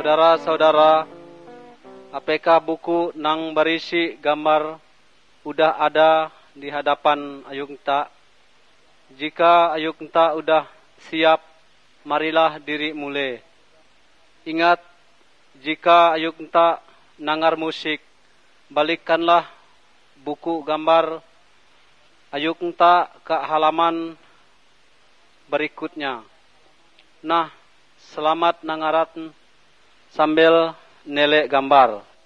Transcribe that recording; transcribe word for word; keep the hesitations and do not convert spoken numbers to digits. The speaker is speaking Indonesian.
Saudara-saudara, apakah buku nang berisi gambar udah ada di hadapan ayung ta? Jika ayung ta udah siap, marilah diri mulai. Ingat, jika ayung ta nangar musik, balikkanlah buku gambar ayung ta ke halaman berikutnya. Nah, selamat nangarat sambil nelek gambar.